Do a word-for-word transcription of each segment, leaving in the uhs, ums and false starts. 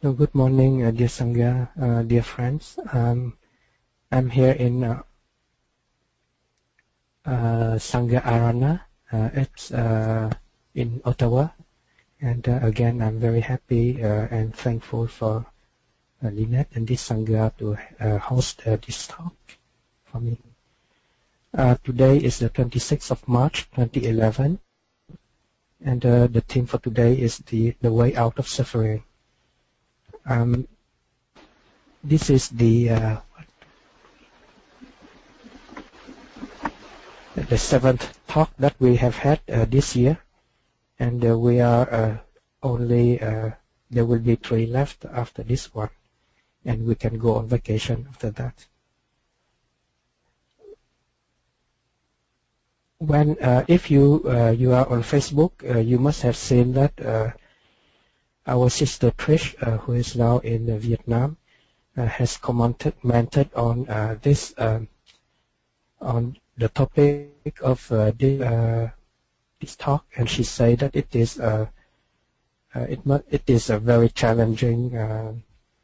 So good morning, uh, dear Sangha, uh, dear friends. Um, I'm here in uh, uh, Sangha Arana. Uh, it's uh, in Ottawa, and uh, again, I'm very happy uh, and thankful for uh, Lynette and this Sangha to uh, host uh, this talk for me. Uh, today is the twenty-sixth of March, twenty eleven, and uh, the theme for today is the the way out of suffering. Um, this is the uh, the seventh talk that we have had uh, this year, and uh, we are uh, only uh, there will be three left after this one, and we can go on vacation after that. When uh, if you uh, you are on Facebook, uh, you must have seen that uh, our sister Trish, uh, who is now in uh, Vietnam, uh, has commented, commented on uh, this um, on the topic of uh, this, uh, this talk, and she said that it is uh, uh, it it is a very challenging uh,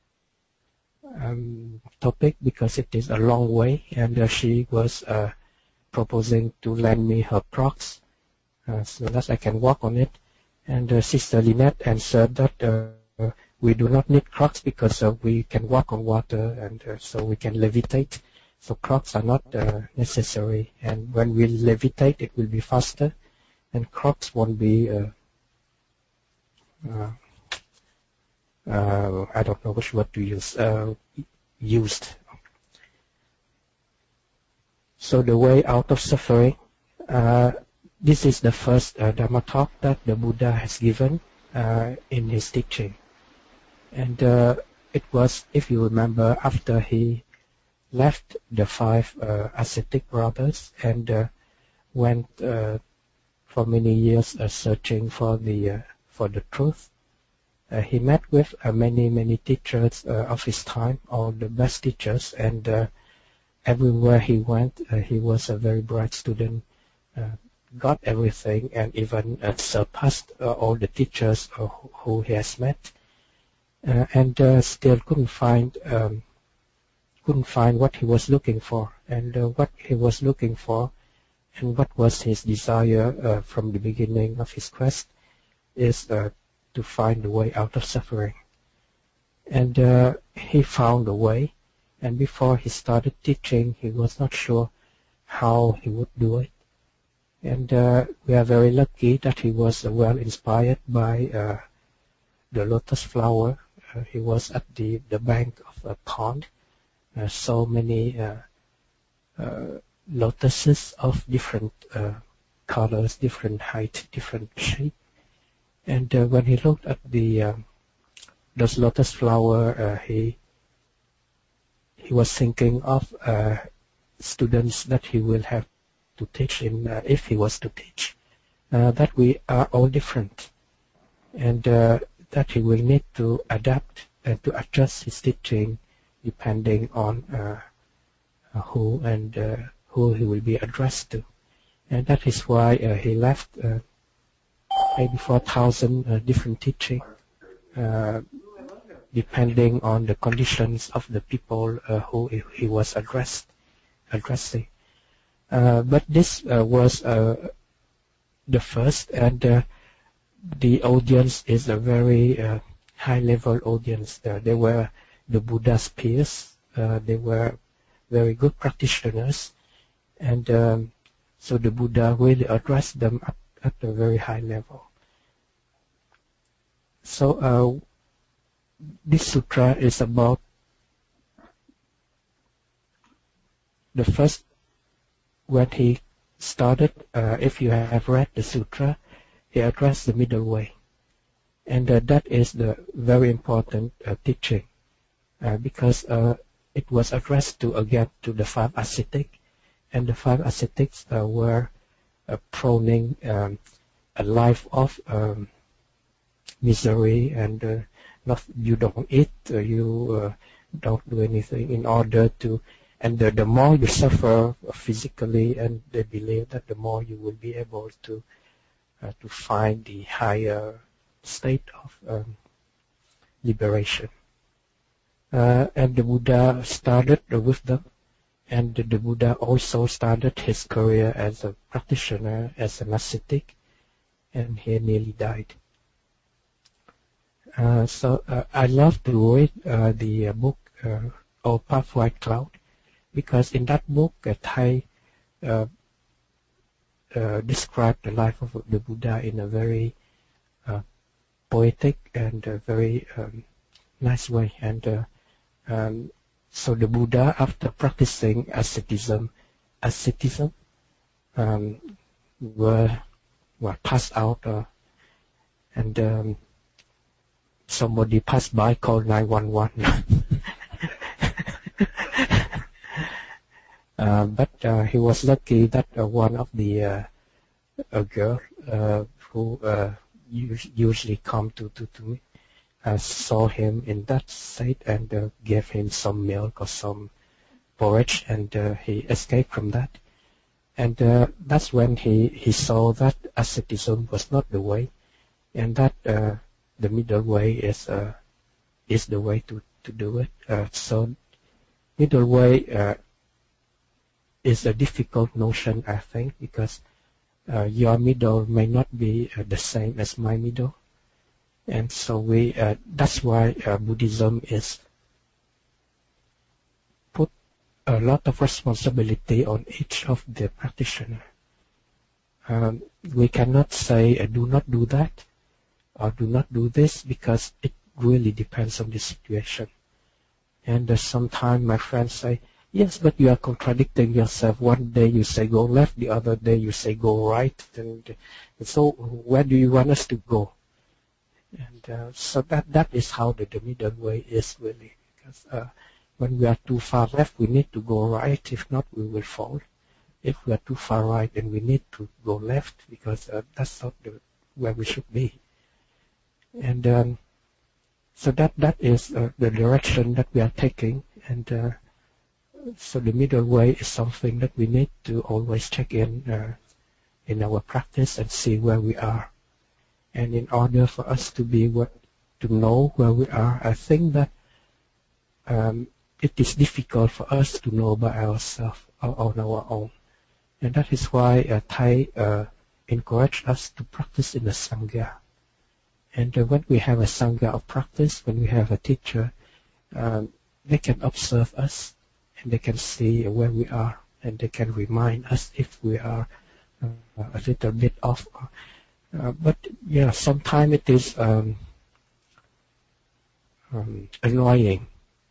um, topic because it is a long way, and uh, she was uh, proposing to lend me her Crocs uh, so that I can walk on it. And uh, Sister Lynette answered that uh, we do not need Crocs because uh, we can walk on water, and uh, so we can levitate. So Crocs are not uh, necessary, and when we levitate, it will be faster, and Crocs won't be. Uh, uh, uh, I don't know which word to use. Uh, used. So the way out of suffering. Uh, this is the first uh, Dhamma talk that the Buddha has given uh, in his teaching, and uh, it was, if you remember, after he left the five uh, ascetic brothers and uh, went uh, for many years uh, searching for the uh, for the truth. Uh, he met with uh, many many teachers uh, of his time, all the best teachers, and uh, everywhere he went, uh, he was a very bright student, uh, got everything, and even uh, surpassed uh, all the teachers uh, who, who he has met, uh, and uh, still couldn't find. Um, couldn't find what he was looking for, and uh, what he was looking for and what was his desire uh, from the beginning of his quest is uh, to find the way out of suffering. And uh, he found a way, and before he started teaching, he was not sure how he would do it. And uh, we are very lucky that he was uh, well inspired by uh, the lotus flower. Uh, he was at the, the bank of a pond. Uh, so many uh, uh, lotuses of different uh, colors, different height, different shape. And uh, when he looked at the uh, those lotus flower, uh, he he was thinking of uh, students that he will have to teach in uh, if he was to teach. Uh, that we are all different, and uh, that he will need to adapt and to adjust his teaching depending on uh, who and uh, who he will be addressed to. And that is why uh, he left uh, maybe four thousand uh, different teaching, uh, depending on the conditions of the people uh, who he was addressed, addressing. Uh, but this uh, was uh, the first, and uh, the audience is a very uh, high-level audience. Uh, they were the Buddha's peers. Uh, they were very good practitioners, and um, so the Buddha really addressed them at, at a very high level. So uh, this sutra is about the first, when he started, uh, if you have read the sutra, he addressed the middle way, and uh, that is the very important uh, teaching. Uh, because uh, it was addressed to again to the five ascetic, and the five ascetics uh, were uh, proning um, a life of um, misery, and uh, not you don't eat, uh, you uh, don't do anything in order to, and the, the more you suffer physically, and they believe that the more you will be able to uh, to find the higher state of um, liberation. Uh, and the Buddha started with them, and the Buddha also started his career as a practitioner, as an ascetic, and he nearly died. Uh, so uh, I love to read uh, the uh, book uh, O Path White Cloud, because in that book uh, Thai uh, uh, described the life of the Buddha in a very uh, poetic and a very um, nice way. And uh, um, so the Buddha, after practicing asceticism, asceticism, um, were were passed out, uh, and um, somebody passed by, called nine one one. uh, but uh, he was lucky that uh, one of the uh, a girl uh, who uh, usually come to to to me uh, saw him in that state and uh, gave him some milk or some porridge, and uh, he escaped from that. And uh, that's when he he saw that asceticism was not the way, and that uh, the middle way is uh, is the way to to do it. Uh, so middle way uh, is a difficult notion, I think, because uh, your middle may not be uh, the same as my middle, and so we uh, that's why uh, Buddhism is put a lot of responsibility on each of the practitioner. Um, we cannot say uh, do not do that or do not do this, because it really depends on the situation. And uh, sometimes my friends say, yes, but you are contradicting yourself. One day you say go left, the other day you say go right. And, and so where do you want us to go? And uh, so that that is how the, the middle way is really. Because uh, when we are too far left, we need to go right. If not, we will fall. If we are too far right, then we need to go left, because uh, that's not the, where we should be. And um, so that that is uh, the direction that we are taking. And uh, so the middle way is something that we need to always check in uh, in our practice and see where we are. And in order for us to be what to know where we are, I think that um, it is difficult for us to know by ourselves or on our own. And that is why uh, Thai uh, encouraged us to practice in the Sangha. And uh, when we have a Sangha of practice, when we have a teacher, um, they can observe us and they can see where we are, and they can remind us if we are uh, a little bit off. Uh, but yeah, sometimes it is um, um, annoying.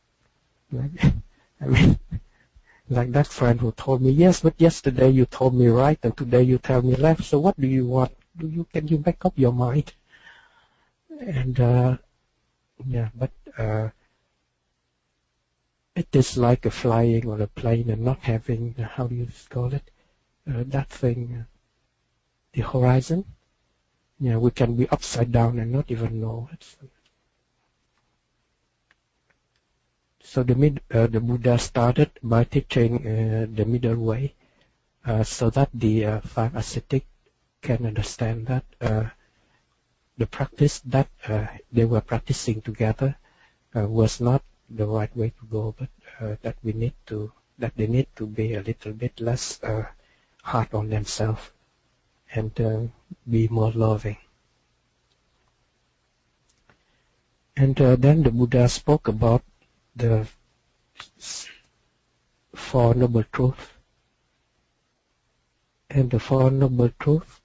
I mean, like that friend who told me, yes, but yesterday you told me right and today you tell me left. So what do you want? Do you can you make up your mind? And uh, yeah, but uh, it is like a flying on a plane and not having, how do you call it, uh, that thing, uh, the horizon. Yeah, we can be upside down and not even know it. So the mid, uh, the Buddha started by teaching uh, the middle way, uh, so that the uh, five ascetics can understand that uh, the practice that uh, they were practicing together uh, was not the right way to go, but uh, that we need to, that they need to be a little bit less uh, hard on themselves and uh, be more loving. And uh, then the Buddha spoke about the Four Noble Truths. And the Four Noble Truths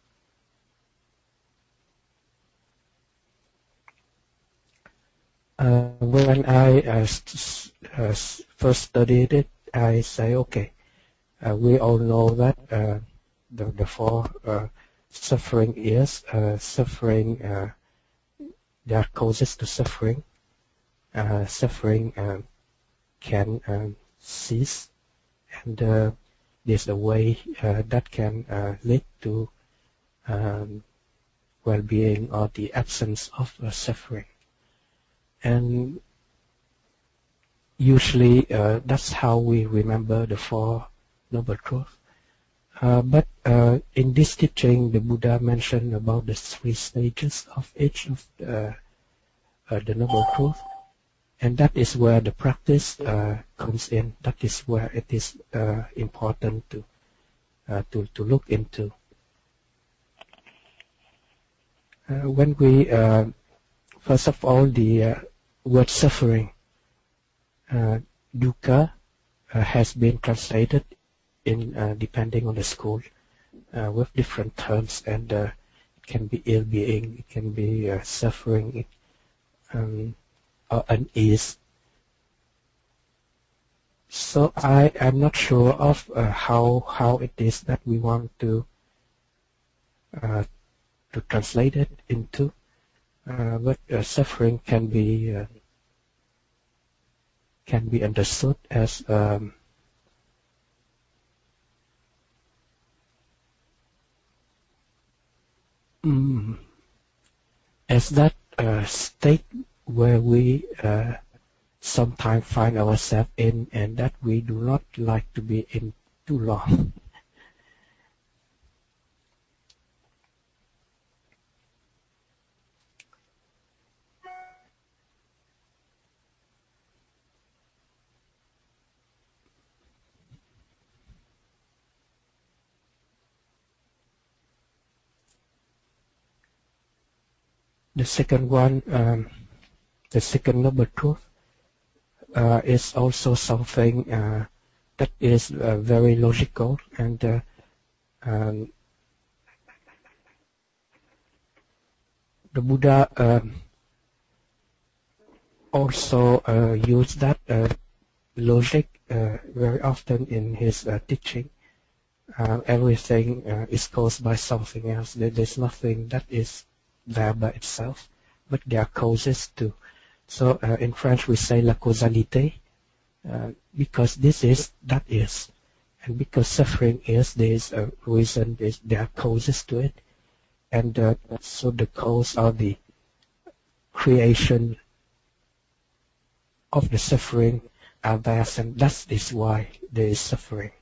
Uh, when I uh, st uh, first studied it, I say, okay, uh, we all know that uh, the, the four uh, suffering is uh, suffering. Uh, there are causes to suffering. Uh, suffering uh, can um, cease, and uh, there's a way uh, that can uh, lead to um, well-being or the absence of uh, suffering. And usually uh, that's how we remember the Four Noble Truths. Uh, but uh, in this teaching, the Buddha mentioned about the three stages of each of the uh, the Noble Truth. And that is where the practice uh, comes in. That is where it is uh, important to, uh, to to look into. Uh, when we, uh, first of all, the uh, word suffering, uh, dukkha, uh, has been translated in uh, depending on the school uh, with different terms, and uh, it can be ill-being, it can be uh, suffering, it, um, or unease. So I am not sure of uh, how how it is that we want to uh, to translate it into, uh, but uh, suffering can be uh, can be understood as um, mm, as that uh, state where we uh, sometimes find ourselves in, and that we do not like to be in too long. The second one, um, the second noble truth, uh, is also something uh, that is uh, very logical, and uh, um, the Buddha um, also uh, used that uh, logic uh, very often in his uh, teaching. Uh, everything uh, is caused by something else. There, there's nothing that is there by itself, but there are causes too. So uh, in French we say la causalité, uh, because this is, that is. And because suffering is, there is a reason, there are causes to it. And uh, so the cause of the creation of the suffering are there, and that is why there is suffering.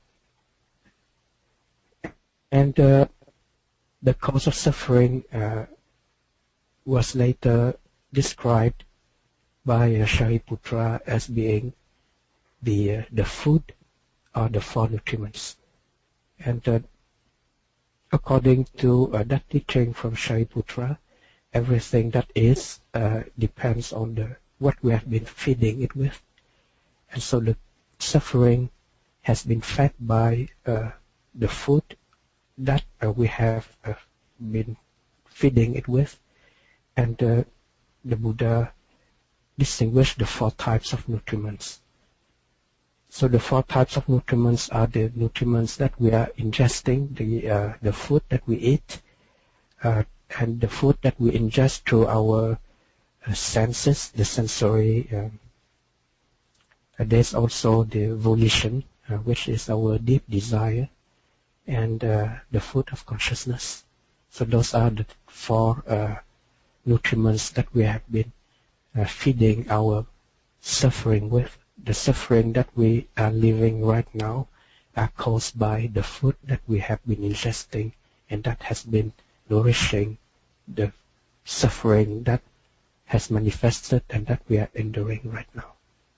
And uh, the cause of suffering uh, was later described by uh, Shariputra as being the uh, the food or the four nutriments. And uh, according to uh, that teaching from Shariputra, everything that is uh, depends on the what we have been feeding it with, and so the suffering has been fed by uh, the food that uh, we have uh, been feeding it with. And uh, the Buddha distinguished the four types of nutriments. So the four types of nutriments are the nutriments that we are ingesting, the uh, the food that we eat, uh, and the food that we ingest through our uh, senses, the sensory. Um, and there's also the volition, uh, which is our deep desire, and uh, the food of consciousness. So those are the four uh, nutriments that we have been uh, feeding our suffering with. The suffering that we are living right now are caused by the food that we have been ingesting, and that has been nourishing the suffering that has manifested and that we are enduring right now.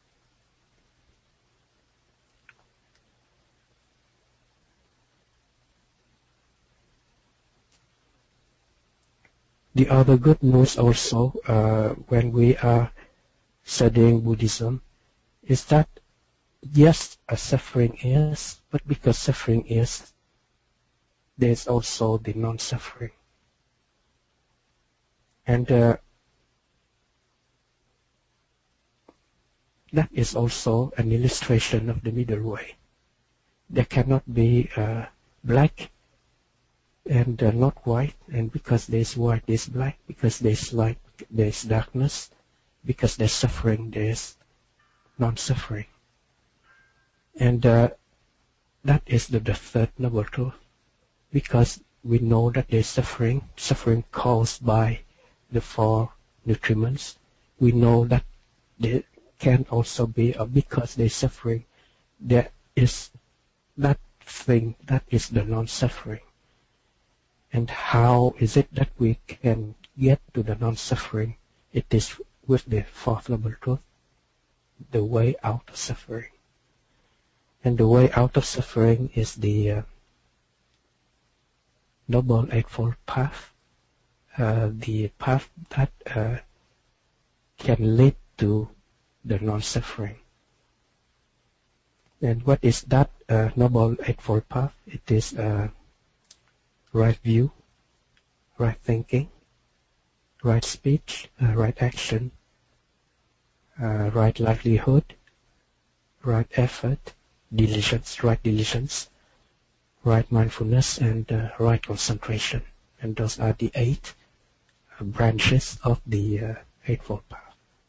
The other good news also, uh, when we are studying Buddhism, is that yes, a suffering is, but because suffering is, there is also the non-suffering. And uh, that is also an illustration of the middle way. There cannot be uh, black and uh, not white, and because there's white, there's black, because there's light, there's darkness, because there's suffering, there's non-suffering. And uh, that is the, the third noble truth, because we know that there's suffering, suffering caused by the four nutriments. We know that there can also be, or because there's suffering, there is that thing that is the non-suffering. And how is it that we can get to the non-suffering? It is with the Fourth Noble Truth, the way out of suffering. And the way out of suffering is the uh, Noble Eightfold Path, uh, the path that uh, can lead to the non-suffering. And what is that uh, Noble Eightfold Path? It is uh, right view, right thinking, right speech, uh, right action, uh, right livelihood, right effort, diligence, right diligence, right mindfulness, and uh, right concentration. And those are the eight uh, branches of the uh, Eightfold Path.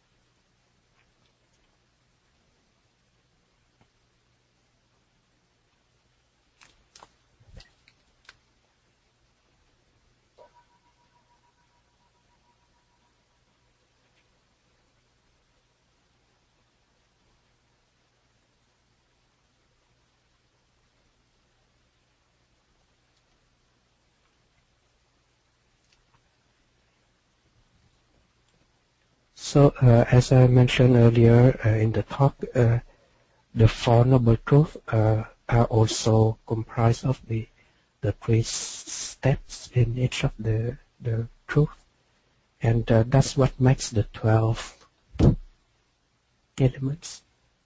So, uh, as I mentioned earlier uh, in the talk, uh, the Four Noble Truths uh, are also comprised of the the three steps in each of the the truth, and uh, that's what makes the twelve elements.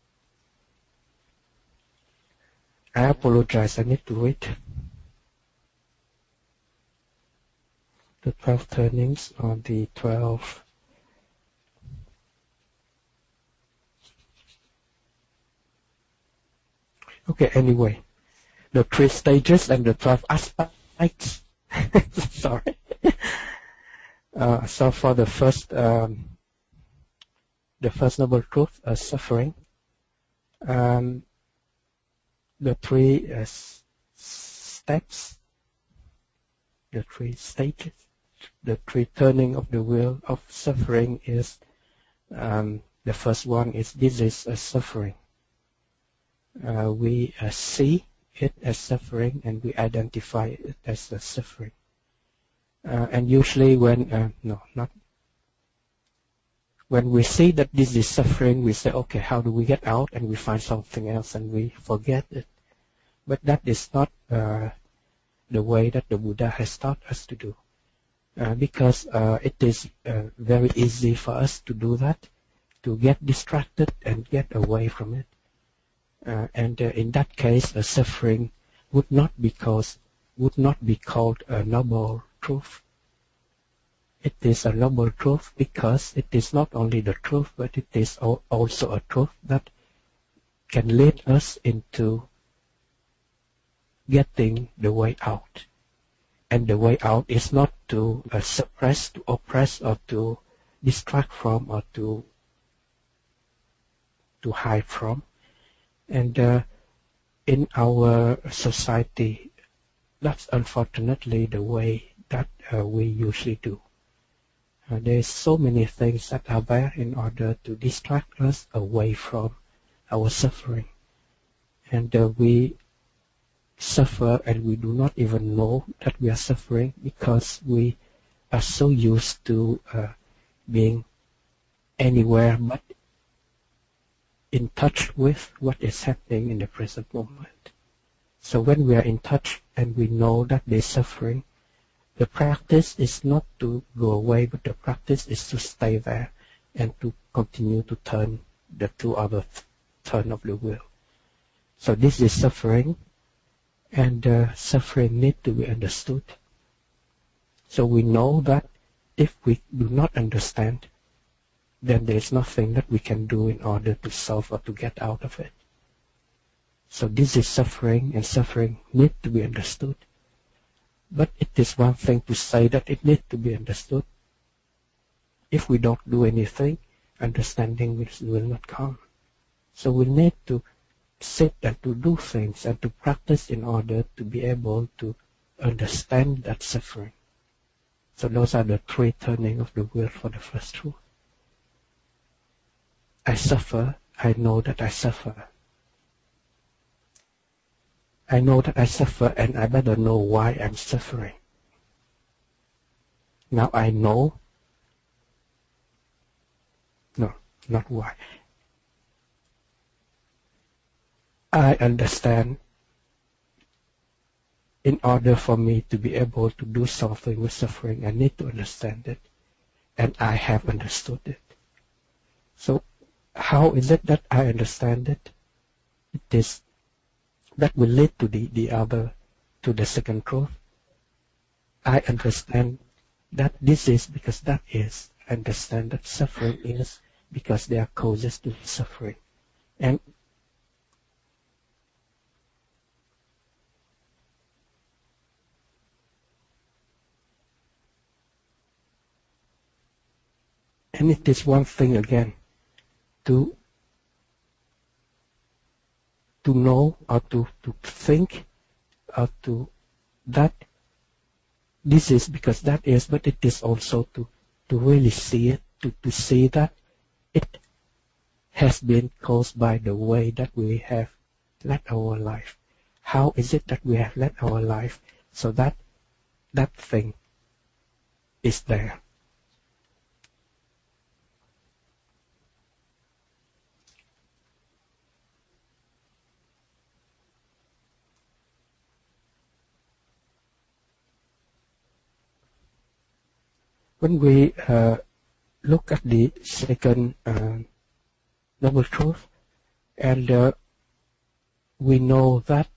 I apologize. I need to read the twelve turnings on the twelve. Okay, anyway, the three stages and the twelve aspects. Sorry. Uh, so for the first, um, the first noble truth, uh, suffering, um, the three uh, steps, the three stages, the three turning of the wheel of suffering is, um, the first one is this is a suffering. Uh, we uh, see it as suffering and we identify it as a suffering. Uh, and usually when, uh, no, not, when we see that this is suffering, we say, okay, how do we get out? And we find something else and we forget it. But that is not uh, the way that the Buddha has taught us to do. Uh, because uh, it is uh, very easy for us to do that, to get distracted and get away from it. Uh, and uh, in that case, a suffering would not be called, would not be called a noble truth. It is a noble truth because it is not only the truth, but it is also a truth that can lead us into getting the way out. And the way out is not to uh, suppress, to oppress, or to distract from, or to to hide from. And uh, in our society, that's unfortunately the way that uh, we usually do. Uh, there's so many things that are there in order to distract us away from our suffering. And uh, we suffer and we do not even know that we are suffering because we are so used to uh, being anywhere but in touch with what is happening in the present moment. So when we are in touch and we know that there's suffering, the practice is not to go away, but the practice is to stay there and to continue to turn the two other th- turn of the wheel. So this is suffering, and uh, suffering needs to be understood. So we know that if we do not understand, then there is nothing that we can do in order to solve or to get out of it. So this is suffering, and suffering needs to be understood. But it is one thing to say that it needs to be understood. If we don't do anything, understanding will, will not come. So we need to sit and to do things and to practice in order to be able to understand that suffering. So those are the three turning of the wheel for the first truth. I suffer, I know that I suffer. I know that I suffer and I better know why I'm suffering. Now I know not why. I understand in order for me to be able to do something with suffering, I need to understand it, and I have understood it. So how is it that I understand it? It is that will lead to the, the other, to the second truth. I understand that this is because that is. I understand that suffering is because there are causes to suffering. And and it is one thing again to to know or to, to think or to that this is because that is, but it is also to, to really see it, to, to see that it has been caused by the way that we have led our life. How is it that we have led our life so that that thing is there? When we uh, look at the second uh, noble truth, and uh, we know that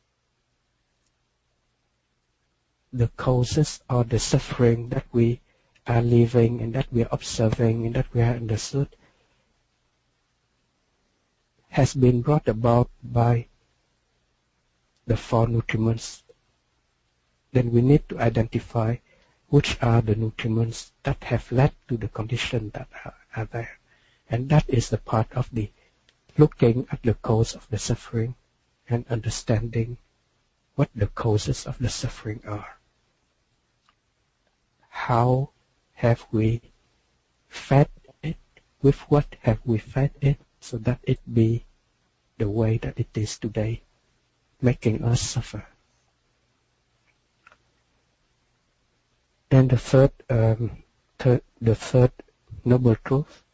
the causes or the suffering that we are living and that we are observing and that we are understood has been brought about by the four nutriments. Then we need to identify which are the nutriments that have led to the condition that are, are there. And that is the part of the looking at the cause of the suffering and understanding what the causes of the suffering are. How have we fed it? With what have we fed it so that it be the way that it is today, making us suffer? And the third, um, third, the third noble truth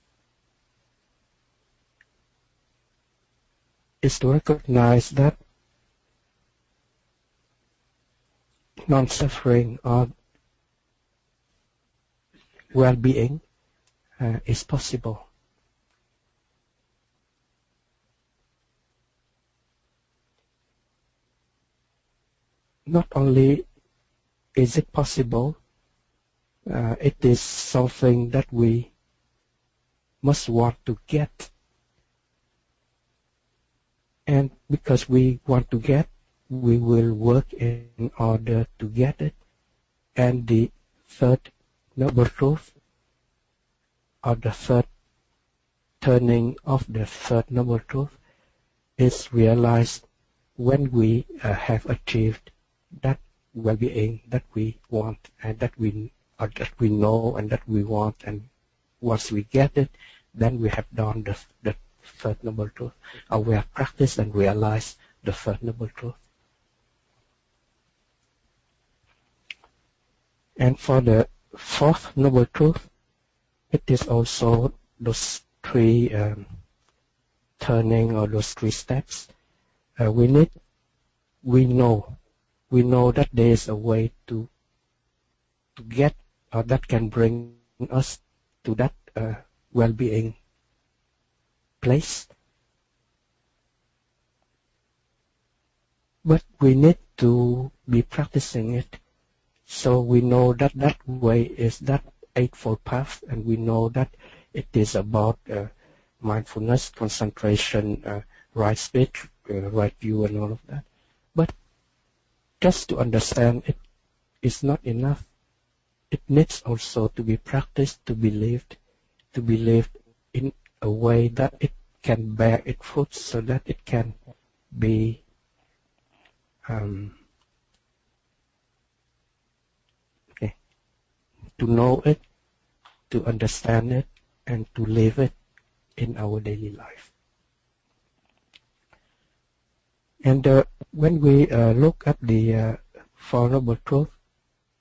is to recognize that non-suffering or well-being uh, is possible. Not only is it possible, uh, it is something that we must want to get. And because we want to get, we will work in order to get it. And the third noble truth, or the third turning of the third noble truth, is realized when we uh, have achieved that well-being that we want and that we or that we know and that we want, and once we get it, then we have done the, the third noble truth, or we have practiced and realized the third noble truth. And for the fourth noble truth, it is also those three um, turning or those three steps. Uh, we need, we know, we know that there is a way to to get, or that can bring us to that uh, well-being place. But we need to be practicing it, so we know that that way is that Eightfold Path, and we know that it is about uh, mindfulness, concentration, uh, right speech, uh, right view, and all of that. But just to understand it is not enough. It needs also to be practiced, to be lived, to be lived in a way that it can bear its fruit, so that it can be um, okay, to know it, to understand it, and to live it in our daily life. And uh, when we uh, look at the uh, Four Noble Truths,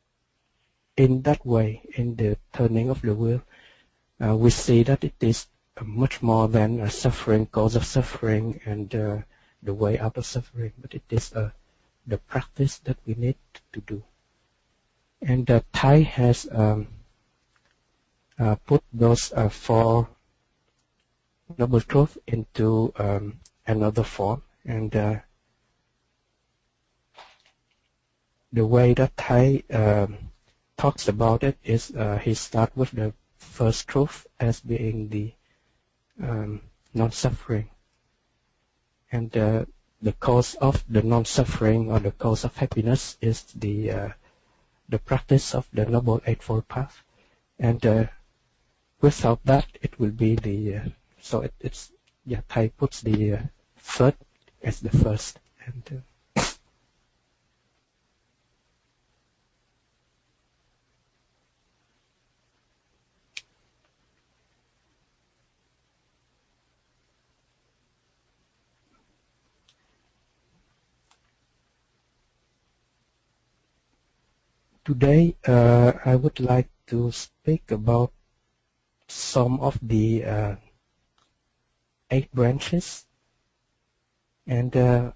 in that way, in the turning of the wheel, uh, we see that it is much more than a suffering, cause of suffering, and uh, the way out of suffering, but it is uh, the practice that we need to do. And uh, Thai has um, uh, put those uh, four noble truths into um, another form, and uh, the way that Thai um, talks about it is uh, he starts with the first truth as being the um, non-suffering, and uh, the cause of the non-suffering or the cause of happiness is the uh, the practice of the Noble Eightfold Path, and uh, without that it will be the uh, so it, it's yeah Thai puts the uh, third as the first, and uh, today uh, I would like to speak about some of the uh, eight branches, and uh,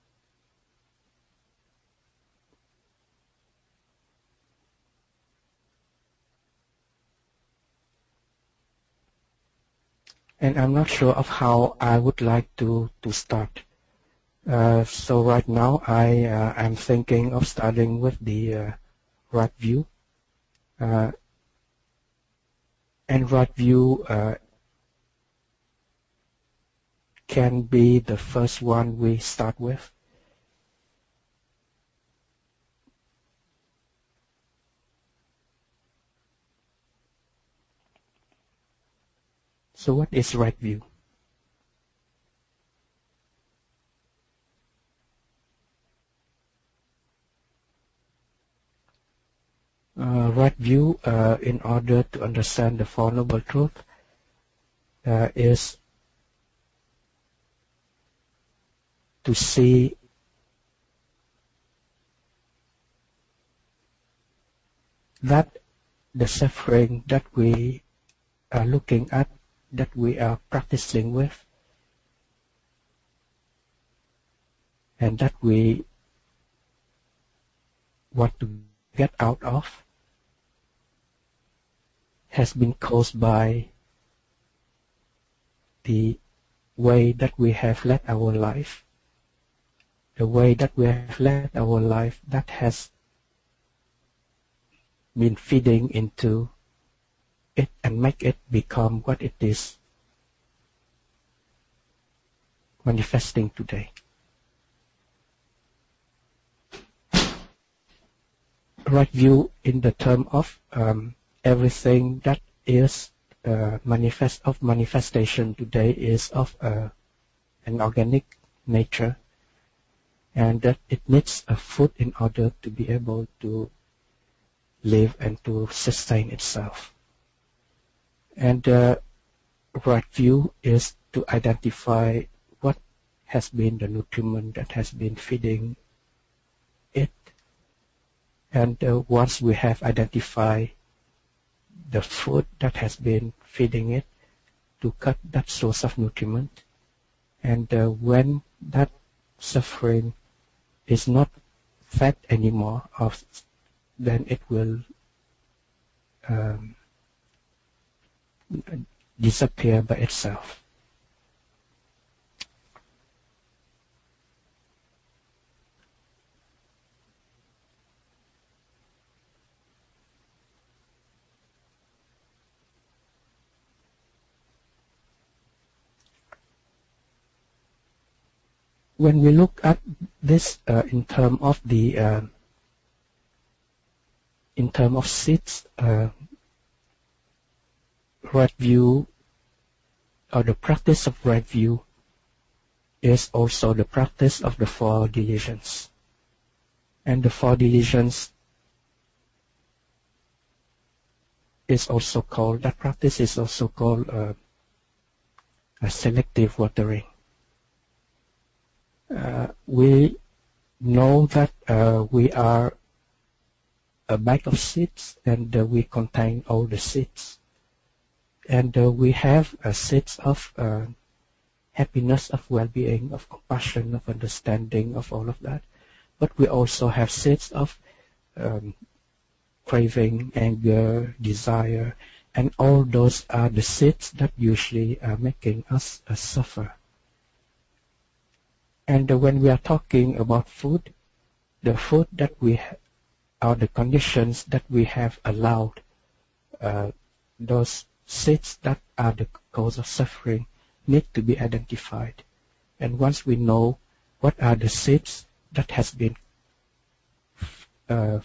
and I'm not sure of how I would like to to start. Uh, so right now I uh, am thinking of starting with the uh, right view, uh, and right view uh, can be the first one we start with. So what is right view? Uh, right view, uh, in order to understand the Four Noble Truths, uh, is to see that the suffering that we are looking at, that we are practicing with, and that we want to get out of, has been caused by the way that we have led our life. The way that we have led our life, that has been feeding into it and make it become what it is manifesting today. Right view in the term of um, everything that is uh, manifest of manifestation today is of uh, an organic nature, and that it needs a food in order to be able to live and to sustain itself. And uh, right view is to identify what has been the nutriment that has been feeding it. And uh, once we have identified the food that has been feeding it, to cut that source of nutriment. And uh, when that suffering is not fed anymore, of, then it will um, disappear by itself. When we look at this uh, in terms of the uh, in terms of seeds, uh, right view or the practice of right view is also the practice of the four delusions. And the four delusions is also called, that practice is also called uh, a selective watering. Uh, we know that uh, we are a bag of seeds, and uh, we contain all the seeds. And uh, we have a sense of uh, happiness, of well-being, of compassion, of understanding, of all of that. But we also have sense of um, craving, anger, desire, and all those are the seeds that usually are making us uh, suffer. And uh, when we are talking about food, the food that we ha- are the conditions that we have allowed uh, those seeds that are the cause of suffering need to be identified. And once we know what are the seeds that has been uh,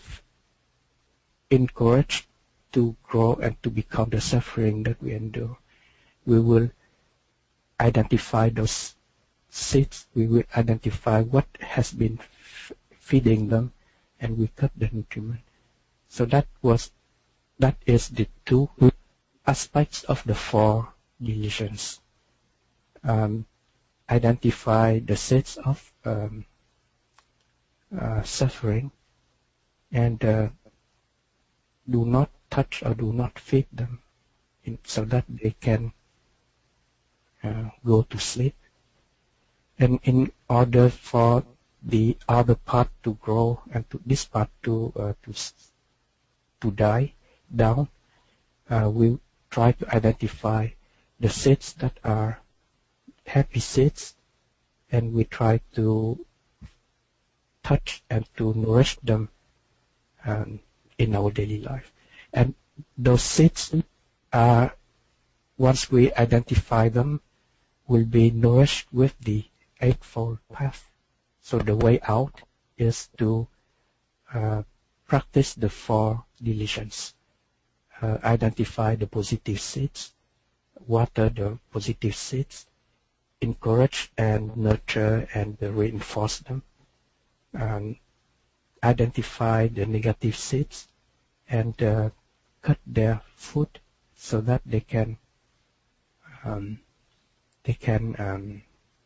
encouraged to grow and to become the suffering that we endure, we will identify those seeds, we will identify what has been f- feeding them, and we cut the nutriment. So that was, that is the two aspects of the four delusions. Um, identify the seeds of um, uh, suffering, and uh, do not touch or do not feed them in, so that they can uh, go to sleep. And in order for the other part to grow and to this part to uh, to to die down, uh, we try to identify the seeds that are happy seeds, and we try to touch and to nourish them um, in our daily life. And those seeds are, once we identify them, will be nourished with the Eightfold Path. So the way out is to uh, practice the four delusions. Uh, identify the positive seeds, water the positive seeds, encourage and nurture and reinforce them, um, identify the negative seeds, and uh, cut their food so that they can um, they can um,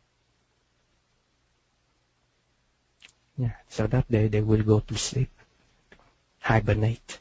yeah, so that they, they will go to sleep, hibernate.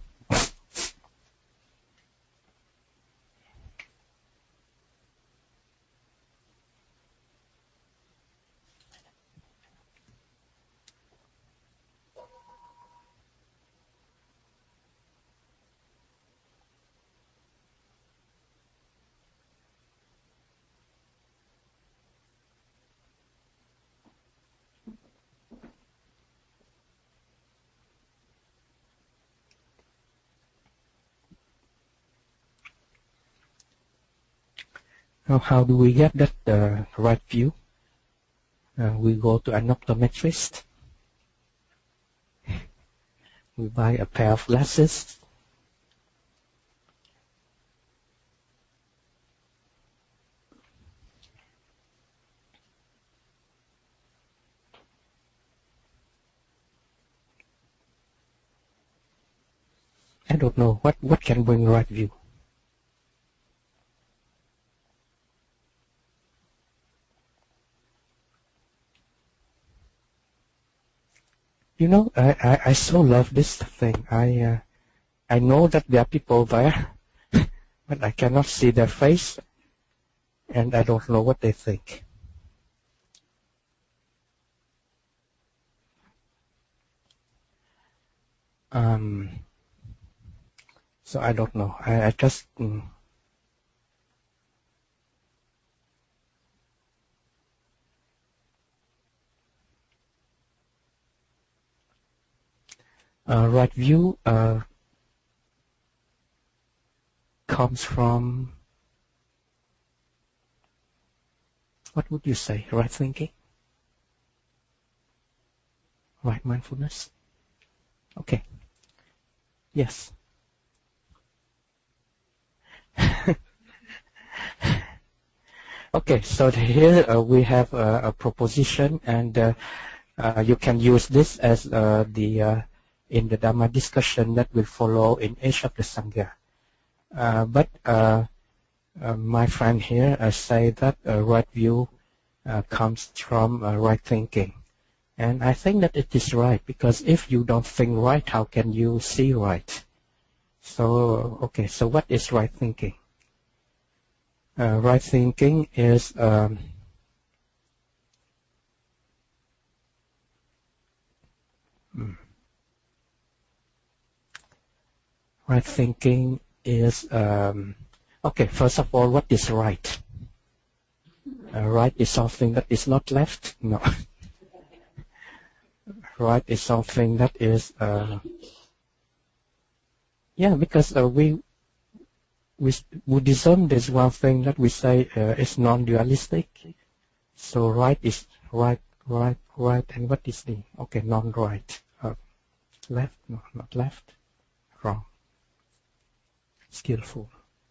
Now, how do we get that uh, right view? Uh, we go to an optometrist. We buy a pair of glasses. I don't know what what can bring right view. You know, I, I, I so love this thing. I uh, I know that there are people there, but I cannot see their face, and I don't know what they think. Um, so I don't know. I, I just mm, uh, right view uh, comes from, what would you say? Right thinking, right mindfulness. Okay. Yes. Okay, so here uh, we have uh, a proposition, and uh, uh, you can use this as uh, the uh, in the Dhamma discussion that will follow in each of the Sangha. Uh, but uh, uh, my friend here uh, say that uh, right view uh, comes from uh, right thinking, and I think that it is right, because if you don't think right, how can you see right? So okay, so what is right thinking? Uh, right thinking is um, hmm. right thinking is um, okay. First of all, what is right? Uh, right is something that is not left. No, right is something that is uh, yeah. Because uh, we we Buddhism, there's one thing that we say uh, is non-dualistic. So right is right, right, right, and what is the okay non-right? Uh, left, no, not left, wrong, skillful.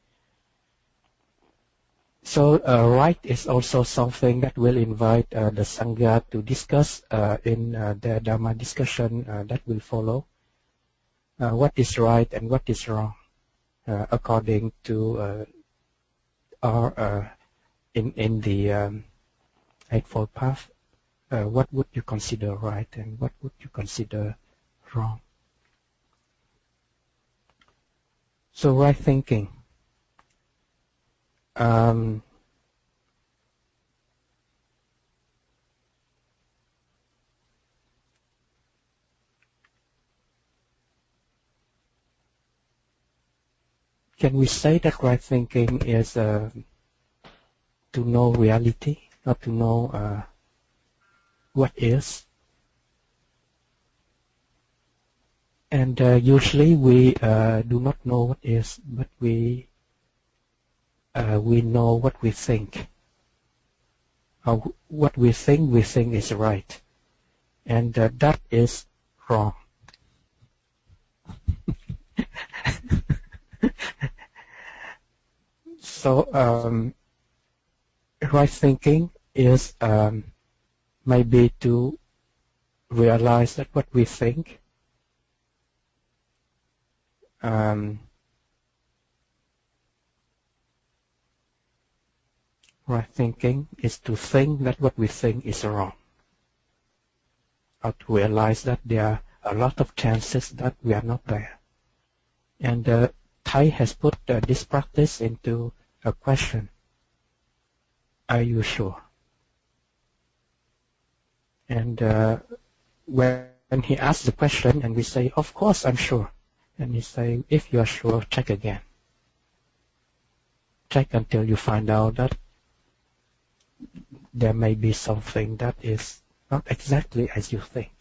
So uh, right is also something that will invite uh, the Sangha to discuss uh, in uh, the Dharma discussion uh, that will follow. Uh, what is right and what is wrong uh, according to uh, our uh, in in the um, Eightfold Path. Uh, what would you consider right and what would you consider wrong? So right thinking. Um, can we say that right thinking is uh, to know reality, not to know uh, what is? And uh, usually we uh, do not know what is, but we uh, we know what we think. Uh, what we think, we think is right, and uh, that is wrong. So um, right thinking is um, maybe to realize that what we think um, right thinking is to think that what we think is wrong, or to realize that there are a lot of chances that we are not there. And uh, Thai has put uh, this practice into a question: are you sure? And uh, when he asks the question, and we say, of course I'm sure. And he say, if you are sure, check again. Check until you find out that there may be something that is not exactly as you think.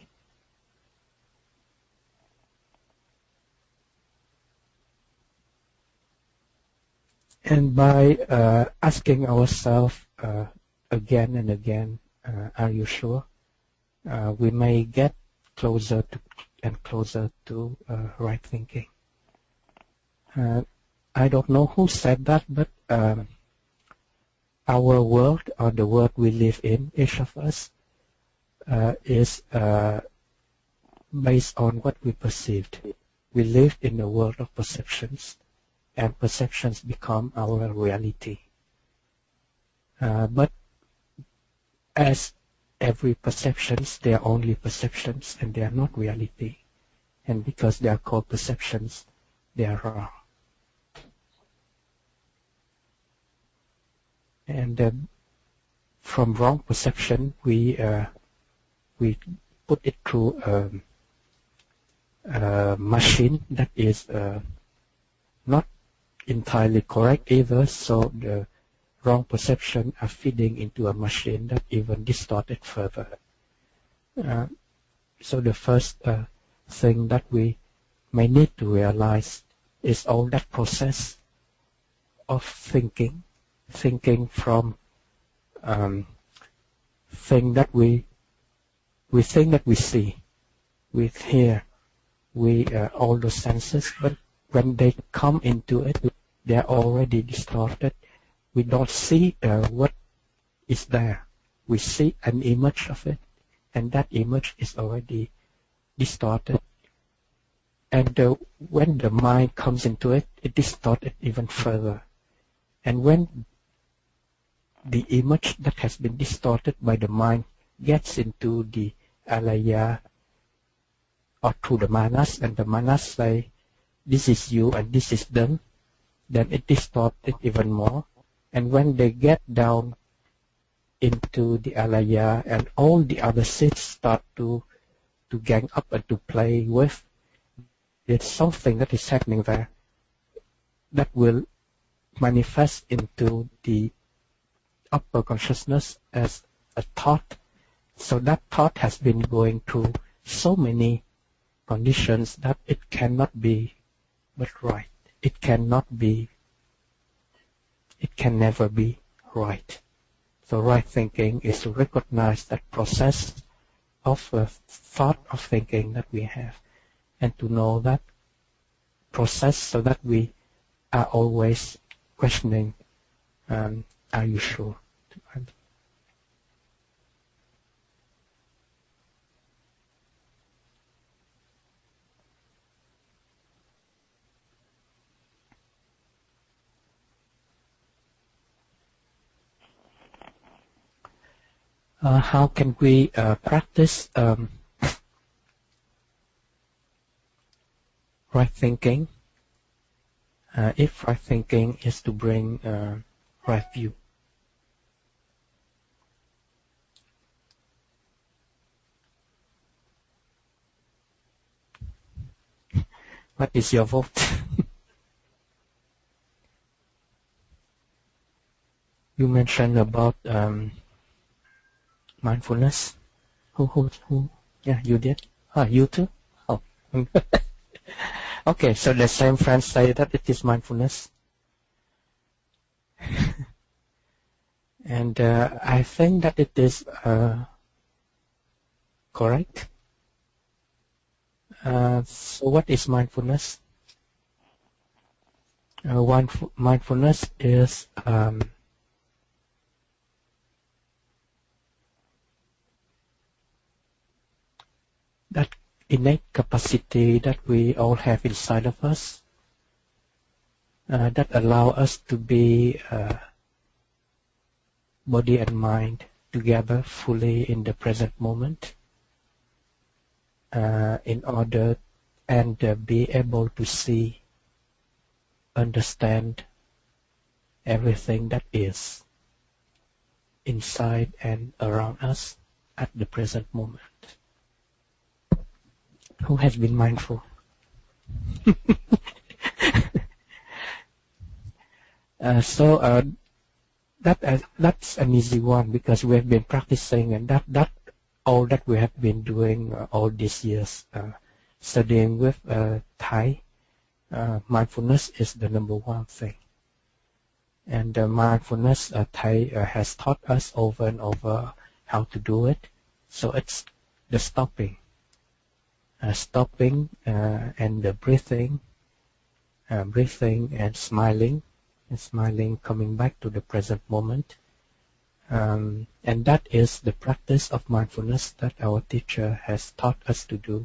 And by uh, asking ourselves uh, again and again, uh, are you sure? Uh, we may get closer to and closer to uh, right thinking. Uh, I don't know who said that, but um, our world, or the world we live in, each of us, uh, is uh, based on what we perceived. We live in a world of perceptions, and perceptions become our reality. Uh, but as every perceptions, they are only perceptions, and they are not reality. And because they are called perceptions, they are wrong. And uh, from wrong perception, we uh, we put it through um, a machine that is uh, not entirely correct either. So the wrong perception are feeding into a machine that even distorted further. Uh, so the first uh, thing that we may need to realize is all that process of thinking, thinking from um, thing that we we think that we see, we hear, we uh, all those senses, but when they come into it, they are already distorted. We don't see uh, what is there. We see an image of it, and that image is already distorted. And uh, when the mind comes into it, it distorts it even further. And when the image that has been distorted by the mind gets into the alaya or through the manas, and the manas say, this is you and this is them, then it distorts it even more. And when they get down into the alaya and all the other seeds start to to gang up and to play with, there's something that is happening there that will manifest into the upper consciousness as a thought. So that thought has been going through so many conditions that it cannot be but right. It cannot be, it can never be right. So right thinking is to recognize that process of uh, thought of thinking that we have, and to know that process so that we are always questioning, um, are you sure? Uh, how can we uh, practice um, right thinking? Uh, if right thinking is to bring uh, right view. What is your vote? You mentioned about um, mindfulness. Who, who, who? Yeah, you did. Ah, you too. Oh. Okay, so the same friends say that it is mindfulness. And uh, I think that it is uh, correct. Uh, so what is mindfulness? Uh, one mindfulness is um, that innate capacity that we all have inside of us uh, that allow us to be uh, body and mind together fully in the present moment uh, in order and uh, be able to see, understand everything that is inside and around us at the present moment. Who has been mindful? uh, so uh, that uh, that's an easy one because we have been practicing, and that that all that we have been doing uh, all these years, uh, studying with uh, Thai. Uh, mindfulness is the number one thing. And uh, mindfulness, uh, Thai uh, has taught us over and over how to do it. So it's the stopping. Uh, stopping uh, and the breathing, uh, breathing and smiling, and smiling coming back to the present moment. Um, and that is the practice of mindfulness that our teacher has taught us to do.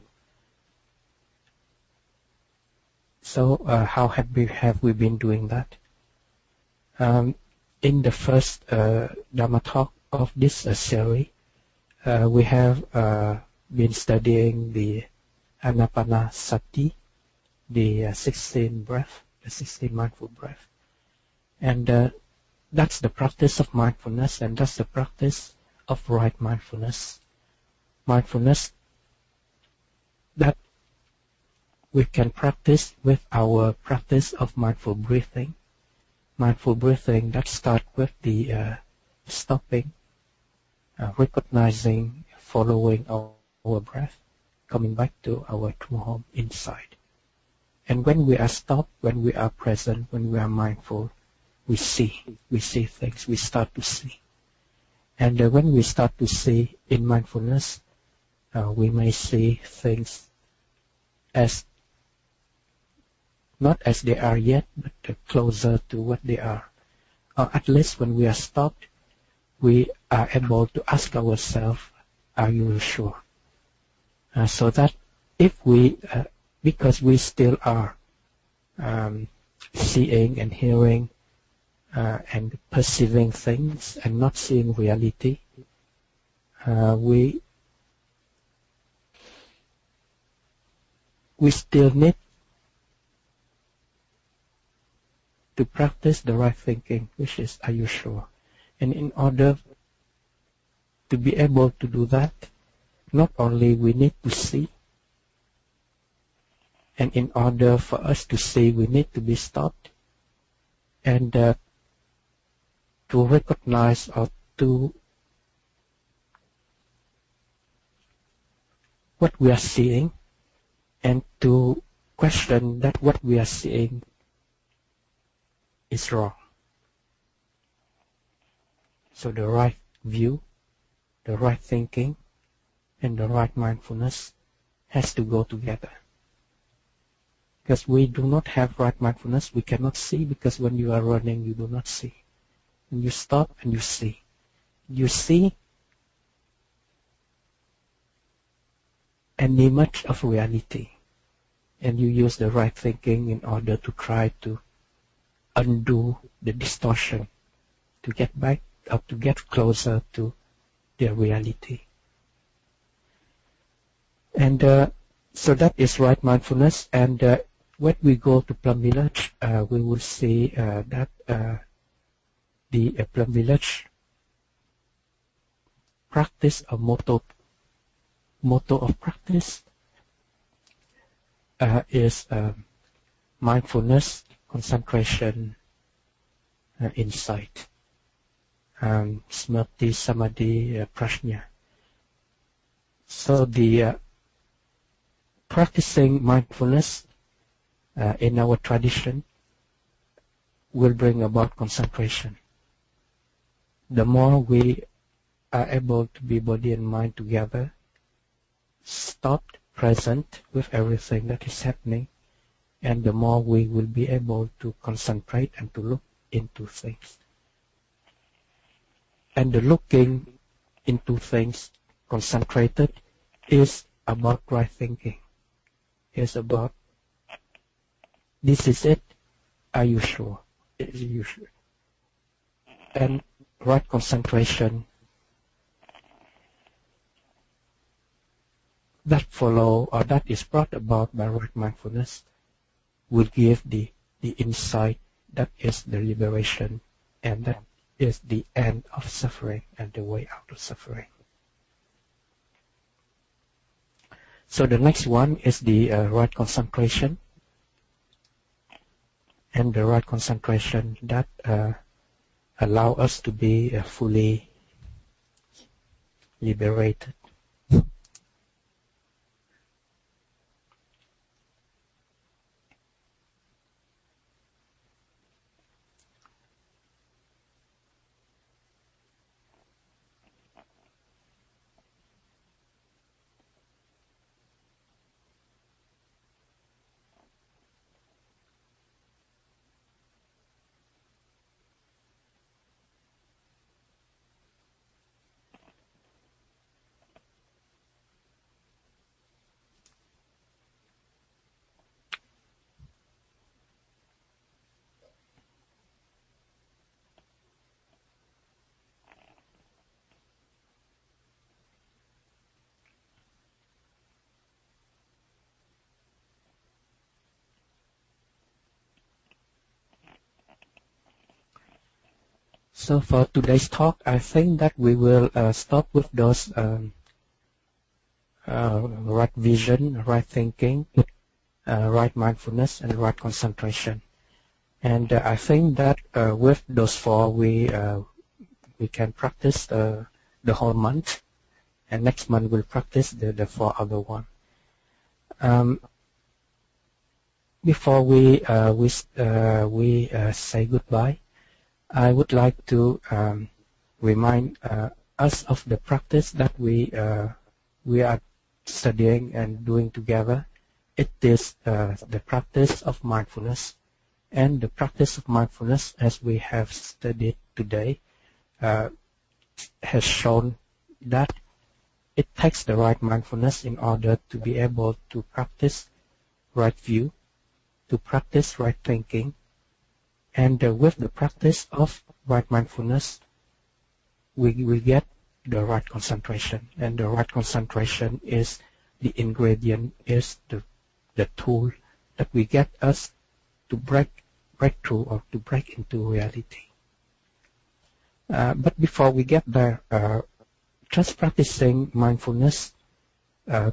So uh, how have we, have we been doing that? Um, in the first uh, Dhamma talk of this uh, series, uh, we have uh, been studying the Anapanasati, the uh, sixteen breath, the sixteen mindful breath. And uh, that's the practice of mindfulness, and that's the practice of right mindfulness. Mindfulness that we can practice with our practice of mindful breathing. Mindful breathing that starts with the uh, stopping, uh, recognizing, following our, our breath, coming back to our true home inside. And when we are stopped, when we are present, when we are mindful, we see, we see things, we start to see. And uh, when we start to see in mindfulness, uh, we may see things as not as they are yet, but uh, closer to what they are. Or at least when we are stopped, we are able to ask ourselves, are you sure? Uh, so that if we, uh, because we still are um, seeing and hearing uh, and perceiving things and not seeing reality, uh, we we still need to practice the right thinking, which is, are you sure? And in order to be able to do that, not only we need to see, and in order for us to see, we need to be stopped and uh, to recognize or to what we are seeing, and to question that what we are seeing is wrong. So the right view, the right thinking, and the right mindfulness has to go together. Because we do not have right mindfulness, we cannot see, because when you are running, you do not see. And you stop and you see. You see an image of reality, and you use the right thinking in order to try to undo the distortion, to get back or to get closer to the reality. And uh, so that is right mindfulness. And uh, when we go to Plum Village, uh, we will see uh, that uh, the uh, Plum Village practice a motto, motto of practice uh, is uh, mindfulness, concentration, uh, insight, um, smrti, samadhi, uh, prajna. So the uh, practicing mindfulness uh, in our tradition will bring about concentration. The more we are able to be body and mind together, stopped, present with everything that is happening, and the more we will be able to concentrate and to look into things. And the looking into things concentrated is about right thinking. It's about, this is it, are you sure? Is you sure? And right concentration that follow or that is brought about by right mindfulness will give the, the insight that is the liberation, and that is the end of suffering and the way out of suffering. So the next one is the uh, right concentration, and the right concentration that uh, allow us to be uh, fully liberated. So for today's talk, I think that we will uh, stop with those um, uh, right vision, right thinking, uh, right mindfulness, and right concentration. And uh, I think that uh, with those four, we uh, we can practice uh, the whole month, and next month we'll practice the, the four other one. Um, before we uh, we uh, we uh, say goodbye, I would like to um, remind uh, us of the practice that we uh, we are studying and doing together. It is uh, the practice of mindfulness, and the practice of mindfulness, as we have studied today, uh, has shown that it takes the right mindfulness in order to be able to practice right view, to practice right thinking. And uh, with the practice of right mindfulness, we will get the right concentration. And the right concentration is the ingredient, is the, the tool that we get us to break breakthrough or to break into reality. Uh, but before we get there, uh, just practicing mindfulness uh,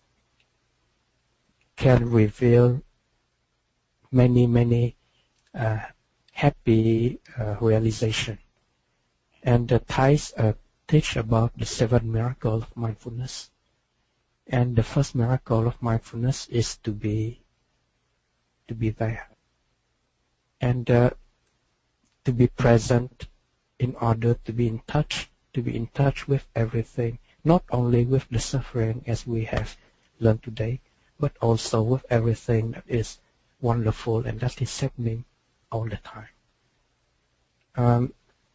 can reveal many, many uh, happy uh, realization. And the Thais uh, teach about the seven miracles of mindfulness. And the first miracle of mindfulness is to be to be there and uh, to be present in order to be in touch, to be in touch with everything, not only with the suffering as we have learned today, but also with everything that is wonderful and that is happening all the time. Um,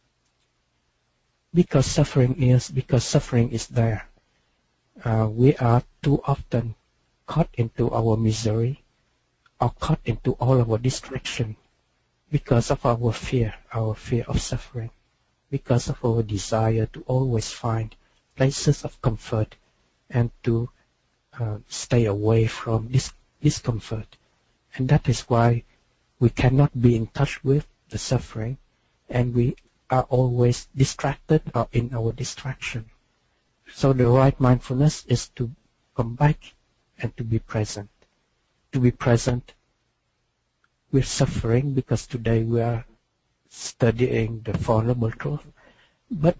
because suffering is, because suffering is there, uh, we are too often caught into our misery or caught into all our distraction because of our fear, our fear of suffering, because of our desire to always find places of comfort and to uh, stay away from this discomfort. And that is why we cannot be in touch with the suffering, and we are always distracted or in our distraction. So the right mindfulness is to come back and to be present. To be present with suffering, because today we are studying the Four Noble Truths, but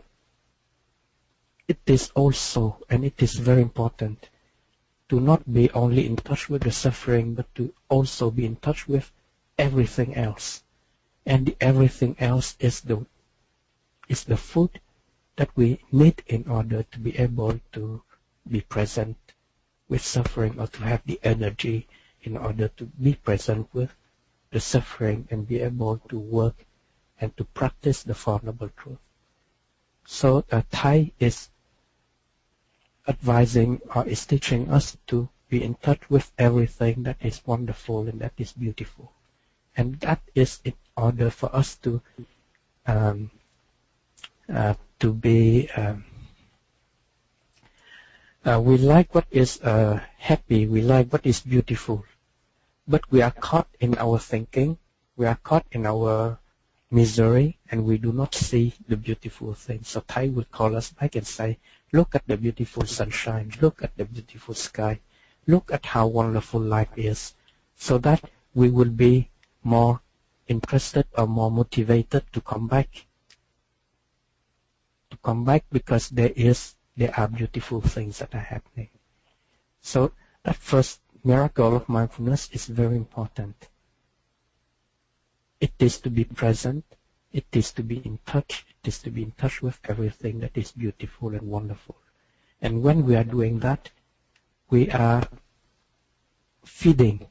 it is also, and it is very important, to not be only in touch with the suffering, but to also be in touch with everything else. And the everything else is the is the food that we need in order to be able to be present with suffering, or to have the energy in order to be present with the suffering and be able to work and to practice the Four Noble Truths. So uh, Thai is advising or is teaching us to be in touch with everything that is wonderful and that is beautiful. And that is in order for us to um, uh, to be um, uh, we like what is uh, happy, we like what is beautiful, but we are caught in our thinking, we are caught in our misery, and we do not see the beautiful things. So Thai will call us back and say, look at the beautiful sunshine, look at the beautiful sky, look at how wonderful life is, so that we will be more interested or more motivated to come back. To come back because there is, there are beautiful things that are happening. So that first miracle of mindfulness is very important. It is to be present, it is to be in touch, it is to be in touch with everything that is beautiful and wonderful. And when we are doing that, we are feeding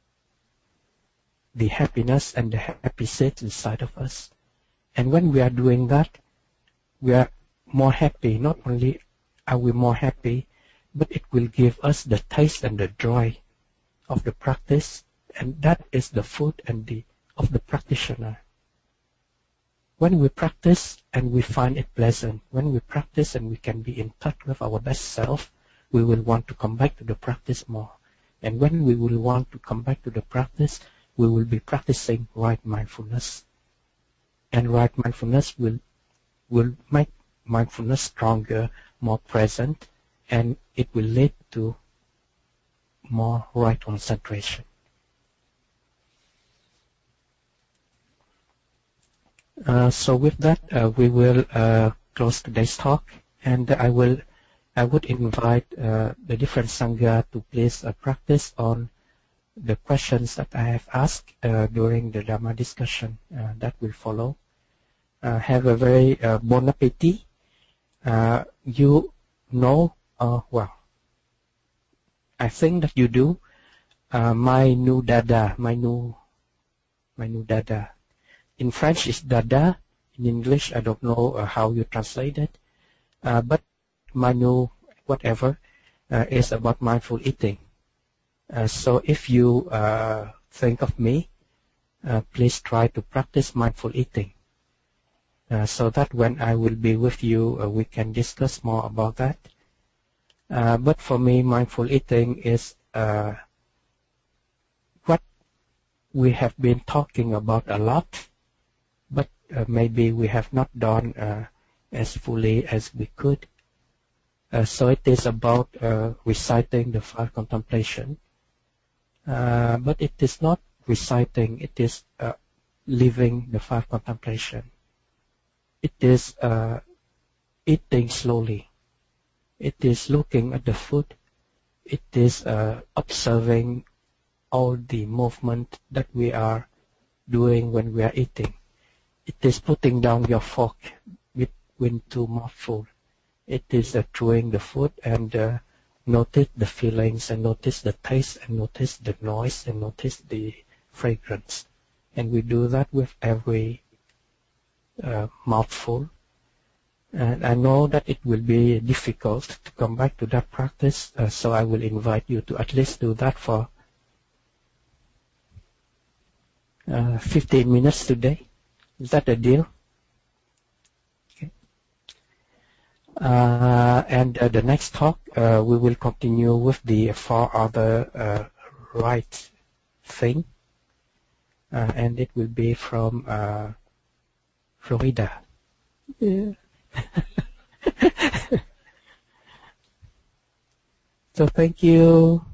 the happiness and the happy seeds inside of us. And when we are doing that, we are more happy. Not only are we more happy, but it will give us the taste and the joy of the practice, and that is the food and the of the practitioner. When we practice and we find it pleasant, when we practice and we can be in touch with our best self, we will want to come back to the practice more. And when we will want to come back to the practice, we will be practicing right mindfulness. And right mindfulness will will make mindfulness stronger, more present, and it will lead to more right concentration. Uh, so with that, uh, we will uh, close today's talk, and I will, I would invite uh, the different sangha to please uh, practice on the questions that I have asked uh, during the Dhamma discussion uh, that will follow. Uh, have a very uh, bon appetit. Uh, you know, uh, well, I think that you do. Uh, my new dada, my new, my new dada. In French, it's dada. In English, I don't know uh, how you translate it. Uh, but my new whatever uh, is about mindful eating. Uh, so if you uh, think of me, uh, please try to practice mindful eating. Uh, so that when I will be with you, uh, we can discuss more about that. Uh, but for me, mindful eating is uh, what we have been talking about a lot, but uh, maybe we have not done uh, as fully as we could. Uh, so it is about uh, reciting the five contemplation, uh, but it is not reciting, it is uh, living the five contemplation. It is uh, eating slowly. It is looking at the food. It is uh, observing all the movement that we are doing when we are eating. It is putting down your fork between two mouthfuls. It is uh, chewing the food and uh, notice the feelings and notice the taste and notice the noise and notice the fragrance. And we do that with every uh, mouthful. And I know that it will be difficult to come back to that practice, uh, so I will invite you to at least do that for uh, fifteen minutes today. Is that a deal? Okay. Uh, and uh, the next talk, uh, we will continue with the four other uh, right thing, uh, and it will be from uh, Florida. Yeah. So thank you.